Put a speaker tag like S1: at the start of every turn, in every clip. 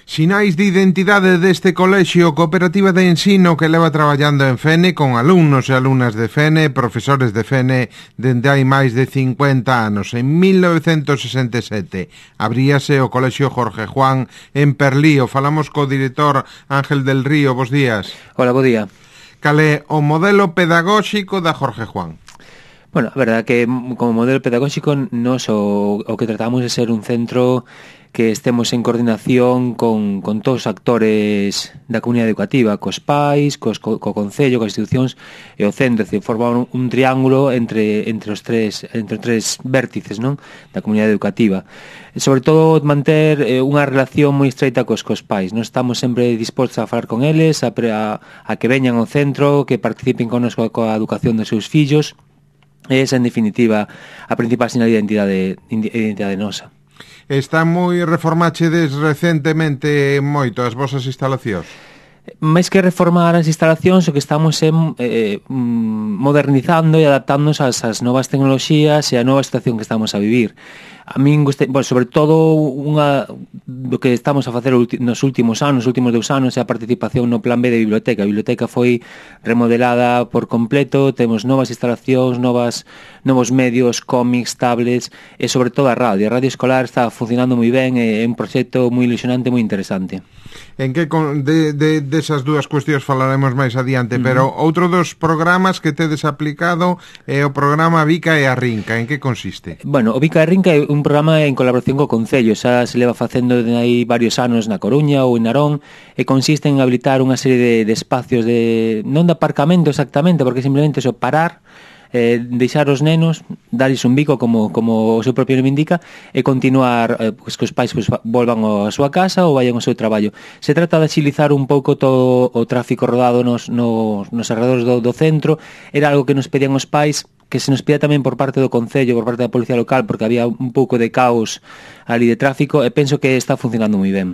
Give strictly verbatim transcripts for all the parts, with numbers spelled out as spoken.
S1: Sinais de identidade deste colexio Cooperativa de Ensino que leva traballando en Fene con alumnos e alumnas de Fene, profesores de Fene, dende hai máis de cincuenta anos. En mil novecentos sesenta e sete abríase o colexio Jorge Juan en Perlío. Falamos co director Ángel del Río. Bos días.
S2: Hola, bo día.
S1: Cal é o modelo pedagóxico da Jorge Juan?
S2: Bueno, a verdade que como modelo pedagóxico nos o, o que tratamos de ser un centro que estemos en coordinación con, con todos os actores da comunidade educativa, cos pais, cos, co, co concello, coas institucións e o centro, é dicir, formar un, un triángulo entre entre os tres entre os tres vértices, non, da comunidade educativa. E sobre todo manter eh, unha relación moi estreita cos cos pais. Nós estamos sempre dispostos a falar con eles, a, a, a que veñan ao centro, que participen connosco coa educación dos seus fillos. Esa, en definitiva, a principal sinal de identidade, identidade nosa.
S1: Está moi reformachedes recentemente moito as vosas instalacións?
S2: Máis que reformar as instalacións, o que estamos é eh, modernizando e adaptándonos ás, ás novas tecnoloxías e á nova situación que estamos a vivir. A min guste, bueno, sobre todo unha do que estamos a facer nos últimos anos, nos últimos dous anos, é a participación no plan B de biblioteca. A biblioteca foi remodelada por completo, temos novas instalacións, novas novos medios, cómics, tablets e sobre todo a radio. A radio escolar está funcionando moi ben, é un proxecto moi ilusionante, moi interesante.
S1: En que con, de, de, desas dúas cuestións falaremos máis adiante, uh-huh. Pero outro dos programas que tedes aplicado é o programa Bica e a Rinca. En que consiste?
S2: Bueno, o Bica e a Rinca é un programa en colaboración co Concello, xa se leva facendo de aí varios anos na Coruña ou en Narón, e consiste en habilitar unha serie de, de espacios de, non de aparcamento exactamente, porque simplemente eso, parar, eh, deixar os nenos, darles un bico como, como o seu propio nome indica, e continuar, eh, pues, que os pais pues, volvan a súa casa ou vayan ao seu traballo. Se trata de agilizar un pouco todo o tráfico rodado nos, nos, nos arredores do, do centro. Era algo que nos pedían os pais, que se nos pide tamén por parte do Concello, por parte da Policía Local, porque había un pouco de caos ali de tráfico, e penso que está funcionando moi ben.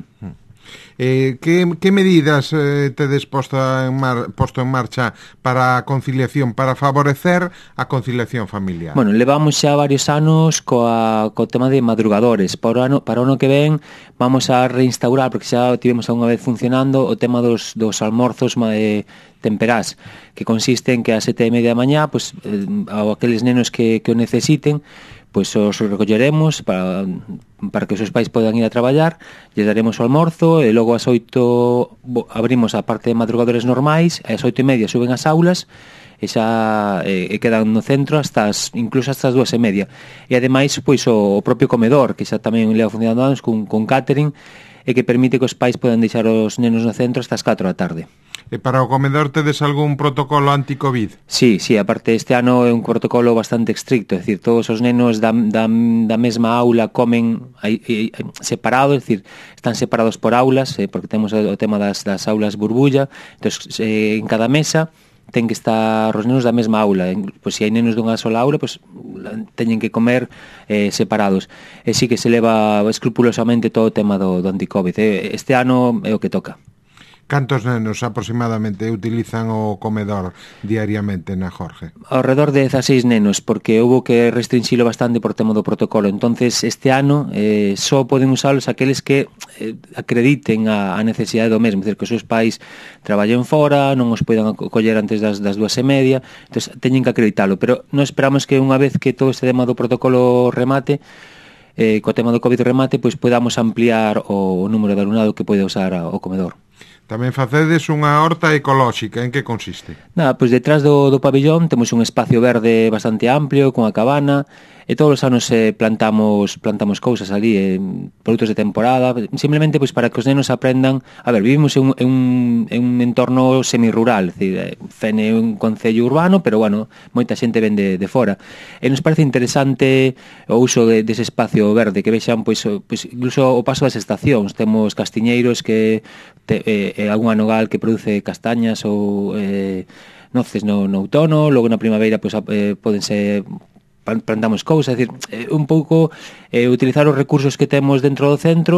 S1: Eh, que, que medidas eh, tedes posto en, mar, posto en marcha para a conciliación, para favorecer a conciliación familiar?
S2: Bueno, levamos xa varios anos coa, co tema de madrugadores. Para o ano, para o ano que ven vamos a reinstaurar, porque xa tivemos unha vez funcionando, o tema dos, dos almorzos eh, temperás, que consiste en que a sete e media da mañá, pues, eh, a aqueles nenos que, que o necesiten, pois os recolleremos para, para que os seus pais podan ir a traballar, lles daremos o almorzo e logo ás oito abrimos a parte de madrugadores normais, e ás oito e media suben as aulas e xa e, e quedan no centro hasta as, incluso hasta as dúas e media. E ademais pois o, o propio comedor, que xa tamén leva funcionando anos con, con catering, e que permite que os pais podan deixar os nenos no centro hasta as catro da tarde.
S1: E para o comedor tedes algún protocolo anti-covid?
S2: Sí, sí, aparte este ano é un protocolo bastante estricto, é dicir, todos os nenos da, da, da mesma aula comen aí, aí, separados, é dicir, están separados por aulas, eh, porque temos o tema das, das aulas burbulla, entón, eh, en cada mesa ten que estar os nenos da mesma aula. Pois se hai nenos dunha sola aula, pois teñen que comer eh, separados. E sí que se leva escrupulosamente todo o tema do, do anti-covid. Este ano é o que toca.
S1: Cantos nenos aproximadamente utilizan o comedor diariamente na Jorge?
S2: Ao redor de dezasseis nenos, porque houve que restringilo bastante por tema do protocolo. Entonces este ano eh, só poden usalos aqueles que eh, acrediten a, a necesidade do mesmo, é dicir, que os seus pais traballen fora, non os poidan coller antes das, das dúas e media, entonces teñen que acreditalo. Pero non esperamos que unha vez que todo este tema do protocolo remate, eh, co tema do COVID remate, pois podamos ampliar o, o número de alumnado que pode usar a, o comedor.
S1: Tamén facedes unha horta ecolóxica. En que consiste?
S2: Nada, pois detrás do, do pabillón temos un espacio verde bastante amplio, con a cabana, e todos os anos eh, plantamos plantamos cousas ali, eh, produtos de temporada, simplemente pois para que os nenos aprendan. A ver, vivimos en un, en un, en un entorno semi-rural, é dicir, eh, Fene é un concello urbano, pero bueno, moita xente ven de, de fora. E nos parece interesante o uso de, dese espacio verde, que vexan pois, pois incluso o paso das estacións. Temos castiñeiros que te, eh, eh, algún nogal que produce castañas ou eh, noces no, no outono, logo na primavera pois, eh, podense plantamos cousas, é dicir, un pouco eh, utilizar os recursos que temos dentro do centro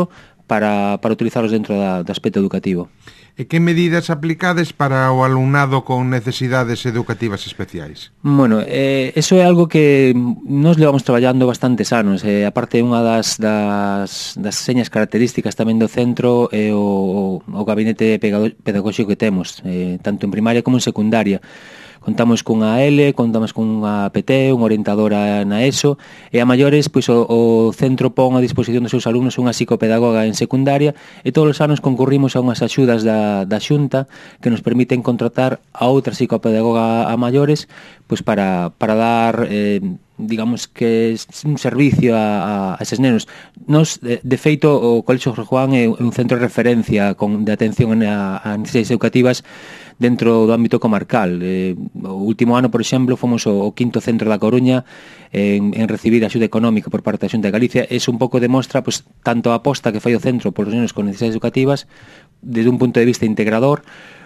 S2: para, para utilizarlos dentro da, do aspecto educativo.
S1: E que medidas aplicades para o alumnado con necesidades educativas especiais?
S2: Bueno, eh, eso é algo que nos levamos traballando bastantes anos. Eh, aparte, unha das, das, das señas características tamén do centro é o, o gabinete pedagóxico que temos, eh, tanto en primaria como en secundaria. Contamos cunha L, contamos cunha P T, unha orientadora na ESO, e a maiores, pois o, o centro pon a disposición dos seus alumnos unha psicopedagoga en secundaria, e todos os anos concurrimos a unhas axudas da, da Xunta que nos permiten contratar a outra psicopedagoga a maiores, pois para, para dar... Eh, digamos que é un servicio a, a eses nenos. Nos, de, de feito, o Colexio Jorge Juan é un centro de referencia con, de atención a, a necesidades educativas dentro do ámbito comarcal. Eh, o último ano, por exemplo, fomos o, o quinto centro da Coruña en, en recibir axuda económica por parte da Xunta de Galicia. Eso un pouco demostra, pues, tanto a aposta que fai o centro por os nenos con necesidades educativas desde un punto de vista integrador,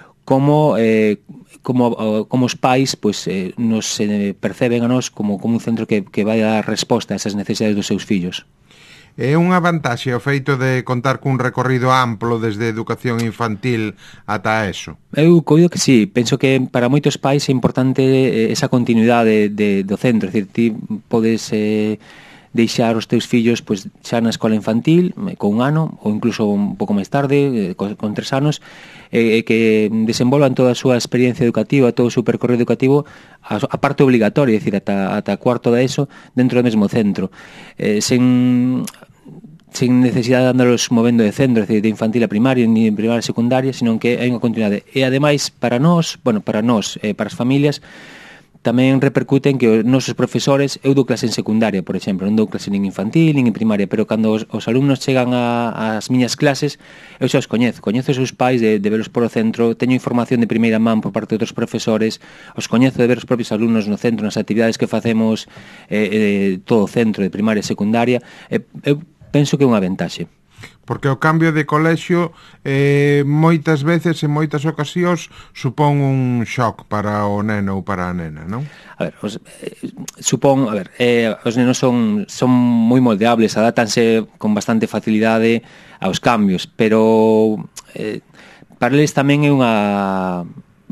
S2: como eh, como como os pais pois eh, nos eh, perceben a nós como como un centro que que vai a dar resposta a esas necesidades dos seus fillos.
S1: É unha vantaxe o feito de contar cun recorrido amplo desde educación infantil ata eso?
S2: Eu coido que sí, penso que para moitos pais é importante esa continuidade de, do centro, é dicir, ti podes eh, deixar os teus fillos pois xa na escola infantil con un ano ou incluso un pouco máis tarde con, con tres anos e eh, que desenvolvan toda a súa experiencia educativa, todo o seu percorrido educativo a, a parte obligatoria, é dicir, ata, ata cuarto da ESO dentro do mesmo centro, eh, sen sen necesidade de andarlos movendo de centro, é dicir, de infantil a primaria, ni de primaria a secundaria, sino que hai unha continuidade. E ademais, para nós, bueno, para nós, eh, para as familias, tamén repercuten que os nosos profesores, eu dou clase en secundaria, por exemplo, non dou clase nin infantil, nin en primaria, pero cando os, os alumnos chegan a, as miñas clases, eu xa os coñezo, coñezo os seus pais de, de veros por o centro, teño información de primeira man por parte de outros profesores, os coñezo de ver os propios alumnos no centro, nas actividades que facemos eh, eh, todo o centro de primaria e secundaria, eh, eu penso que é unha ventaxe.
S1: Porque o cambio de colexio eh, moitas veces, en moitas ocasións, supón un shock para o neno ou para a nena, non?
S2: A ver, os, eh, supón, a ver, eh, os nenos son, son moi moldeables, adátanse con bastante facilidade aos cambios, pero eh, para eles tamén é unha...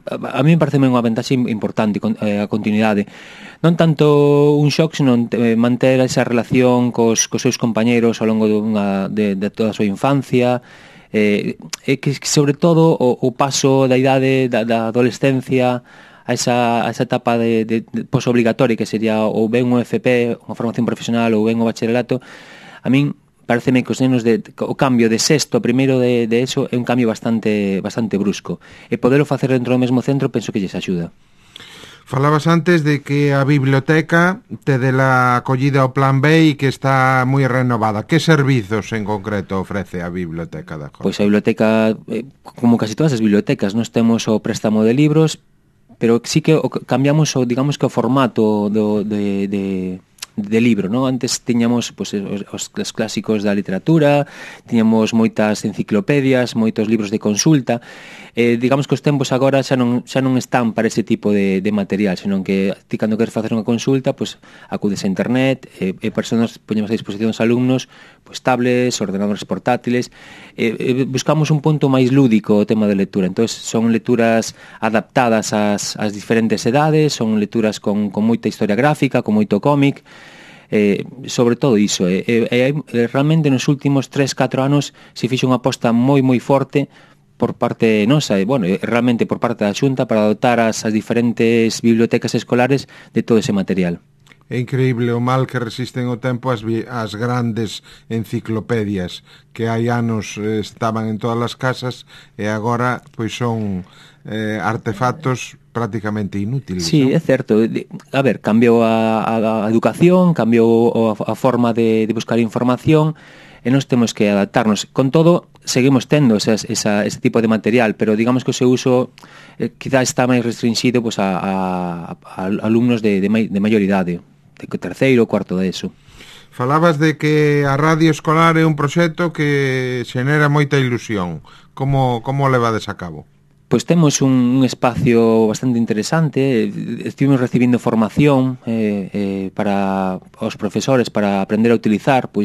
S2: A mí me parece unha ventaxe importante a continuidade. Non tanto un shock, sino manter esa relación cos, cos seus compañeros ao longo dunha, de, de toda a súa infancia, eh, e que sobre todo o, o paso da idade da, da adolescencia a esa, a esa etapa de, de, de posobligatoria que sería ou ben un F P, unha formación profesional, ou ben o bacharelato. A min pareceme que os nenos de, o cambio de sexto a primeiro de, de eso é un cambio bastante bastante brusco, e poderlo facer dentro do mesmo centro penso que lles axuda.
S1: Falabas antes de que a biblioteca te de la acollida ao Plan B e que está moi renovada. Que servizos en concreto ofrece a biblioteca da Jorge?
S2: Pois a biblioteca, eh, como casi todas as bibliotecas, nós temos o préstamo de libros, pero sí que o, cambiamos o, digamos que o formato do, de, de de libro, non? Antes tiñamos pois, os, os clásicos da literatura, tiñamos moitas enciclopedias, moitos libros de consulta. Eh, digamos que os tempos agora xa non, xa non están para ese tipo de, de material, senón que ti cando queres facer unha consulta, pois acudes a internet, e, e personas poñemos a disposición dos alumnos pois tablets, ordenadores portátiles, e, e buscamos un punto máis lúdico o tema de lectura. Entón son lecturas adaptadas ás, ás diferentes edades, son lecturas con, con moita historia gráfica, con moito cómic, eh, sobre todo iso. Eh, eh, eh, realmente nos últimos tres catro anos se fixo unha aposta moi moi forte por parte nosa, e, bueno, realmente por parte da Xunta para dotar as, as diferentes bibliotecas escolares de todo ese material.
S1: É increíble o mal que resisten o tempo as, as grandes enciclopedias que hai anos eh, estaban en todas as casas e agora pois son eh, artefactos prácticamente inútiles.
S2: Sí,
S1: ¿no?
S2: É certo. A ver, cambiou a, a, a educación, cambiou a, a forma de, de buscar información, e nós temos que adaptarnos. Con todo, seguimos tendo esas, esa, ese tipo de material, pero digamos que o seu uso eh, quizás está máis restringido pues, a, a, a alumnos de, de, mai, de maior idade, de terceiro ou cuarto de eso.
S1: Falabas de que a radio escolar é un proxecto que xenera moita ilusión. Como, como levades a cabo?
S2: Pois temos un, un espacio bastante interesante, estivemos recibindo formación eh, eh, para os profesores para aprender a utilizar pois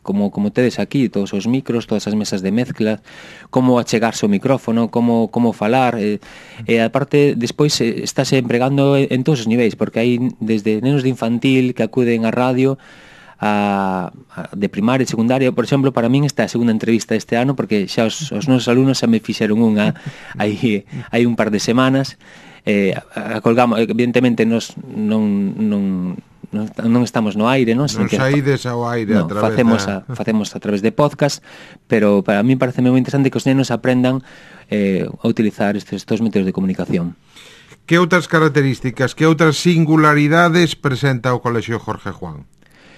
S2: como, como tedes aquí, todos os micros, todas as mesas de mezcla, como achegarse o micrófono, como, como falar, e, e aparte, despois eh, estáse empregando en, en todos os niveis, porque hai desde nenos de infantil que acuden á radio, A, a, de primaria e secundaria. Por exemplo, para min esta é a segunda entrevista este ano, porque xa os, os nosos alumnos xa me fixeron unha hai, hai un par de semanas. eh, a, a colgamos, evidentemente nos non, non, non, non estamos no aire, non?
S1: Non saídes ao aire
S2: no,
S1: a través
S2: facemos
S1: da...
S2: a, facemos a través de podcast, pero para mí parece moi interesante que os nenos aprendan eh, a utilizar estes, estes métodos de comunicación.
S1: Que outras características, que outras singularidades presenta o Colexio Jorge Juan?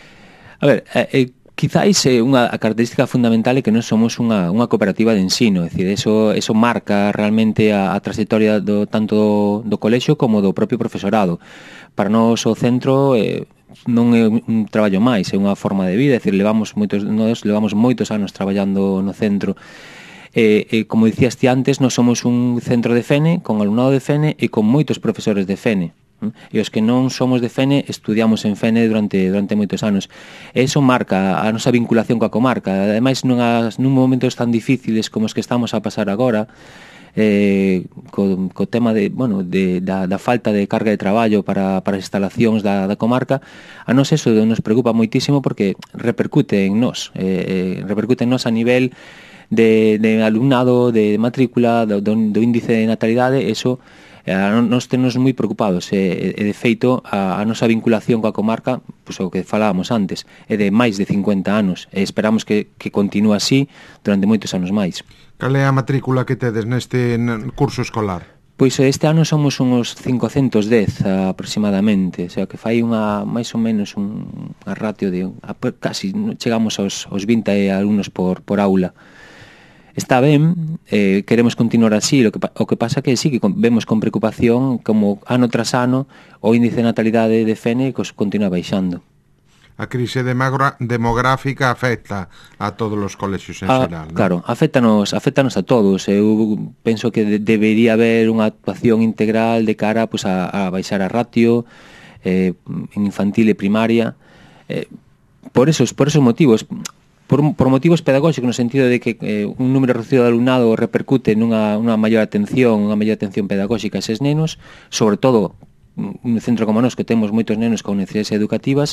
S2: A ver, eh, eh, quizáis eh, unha a característica fundamental é que nós somos unha, unha cooperativa de ensino, é dicir, eso, eso marca realmente a, a trayectoria do, tanto do colexio como do propio profesorado. Para nós o centro eh, non é un traballo máis, é unha forma de vida, é dicir, levamos moitos, nós levamos moitos anos traballando no centro. Eh, eh, como dicías ti antes, nós somos un centro de F E N E, con alumnado de F E N E e con moitos profesores de F E N E. E os que non somos de F E N E estudiamos en F E N E durante, durante moitos anos. E iso marca a nosa vinculación coa comarca. Ademais, nun, as, nun momentos tan difíciles como os que estamos a pasar agora, eh, co, co tema de, bueno, de, da, da falta de carga de traballo para, para as instalacións da, da comarca, a nos eso nos preocupa moitísimo porque repercute en nós, eh, repercute en nós a nivel de, de alumnado, de matrícula, do, do índice de natalidade. Eso a nos tenos moi preocupados e, e de feito a, a nosa vinculación coa comarca, pois o que falábamos antes, é de máis de cincuenta anos e esperamos que, que continue así durante moitos anos máis.
S1: Cal é a matrícula que tedes neste curso escolar?
S2: Pois este ano somos uns cincocentos dez aproximadamente, o sea que fai unha máis ou menos un, unha ratio de a, casi chegamos aos, aos vinte alumnos por, por aula. Está ben, eh, queremos continuar así, o que, o que pasa que sí que vemos con preocupación como ano tras ano o índice de natalidade de F E N E continua baixando.
S1: A crise demográfica afecta a todos os colexios en
S2: ah,
S1: xeral, non?
S2: Claro, afectanos, afectanos a todos. Eu penso que de, debería haber unha actuación integral de cara pues, a, a baixar a ratio eh, en infantil e primaria. Eh, por esos, por esos motivos... Por, por motivos pedagóxicos, no sentido de que eh, un número reducido de alumnado repercute nunha, nunha maior atención, unha maior atención pedagóxica a eses nenos, sobre todo un centro como nós que temos moitos nenos con necesidades educativas,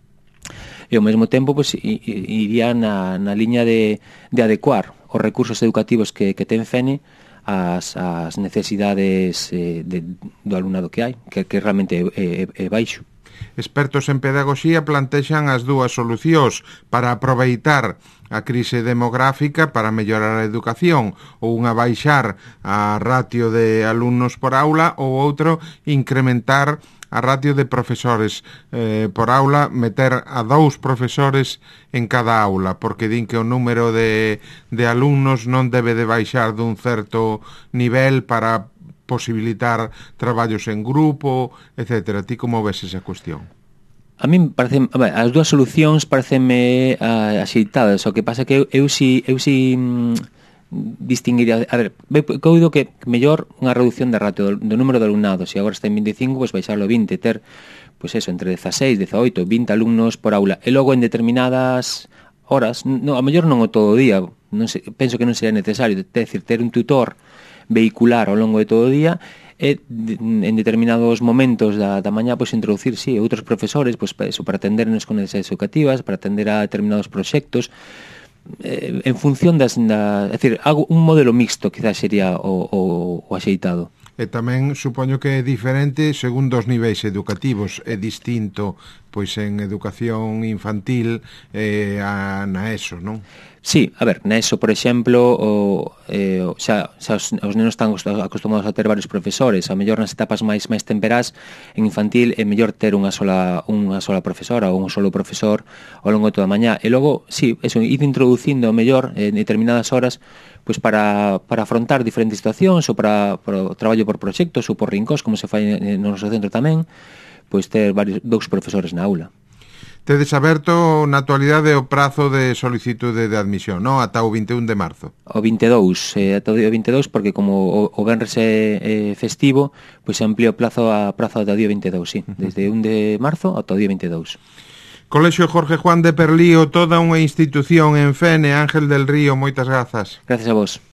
S2: e ao mesmo tempo pues, iría na, na liña de, de adecuar os recursos educativos que, que ten F E N E ás, ás necesidades eh, de, do alumnado que hai, que, que realmente é, é, é baixo.
S1: Expertos en pedagogía plantexan as dúas solucións para aproveitar a crise demográfica para mellorar a educación, ou unha baixar a ratio de alumnos por aula, ou outro incrementar a ratio de profesores eh, por aula, meter a dous profesores en cada aula, porque din que o número de, de alumnos non debe de baixar dun certo nivel para posibilitar traballos en grupo, etcétera. Ti como ves esa cuestión?
S2: A mí parece, a ver, as dúas solucións parecenme uh, axeitadas, o que pasa que eu, eu si eu si mm, distinguiría, a ver, coido que mellor unha reducción de ratio do, do número de alumnados, se agora está en vinte e cinco, pois pues baixarlo a vinte, ter pois pues eso, entre dezaseis, dezaoito, vinte alumnos por aula, e logo en determinadas horas, no, a mellor non o todo o día, non sei, penso que non sería necesario, é dicir, ter un tutor vehicular ao longo de todo o día e en determinados momentos da, da mañá pois introducir, sí, outros profesores pois, para, eso, para atendernos con necesidades educativas, para atender a determinados proxectos eh, en función das, da, é dicir, algo, un modelo mixto quizás sería o, o, o axeitado.
S1: E tamén supoño que é diferente segundo os niveis educativos, é distinto pois en educación infantil eh, a na ESO, non?
S2: Sí, a ver, na ESO, por exemplo, o, eh, xa, xa os, os nenos están acostumados a ter varios profesores, a mellor nas etapas máis máis temperás, en infantil é mellor ter unha sola unha sola profesora ou un solo profesor ao longo de toda a mañá, e logo, sí, eso, ir introducindo mellor en determinadas horas pois para, para afrontar diferentes situacións ou para, para o traballo por proxectos ou por rincóns, como se fai no noso centro tamén, pois ter varios, dous profesores na aula.
S1: Tedes aberto na actualidade o prazo de solicitude de admisión, non? Ata o vinte e un de marzo.
S2: O vinte e dous, eh, ata o vinte e dous, porque como o, o venres é eh, festivo, pois se amplía o plazo a prazo ata o día vinte e dous, sí. Desde un de marzo ata o día vinte e dous.
S1: Colexio Jorge Juan de Perlío, toda unha institución en Fene. Ángel del Río, moitas grazas.
S2: Gracias a vos.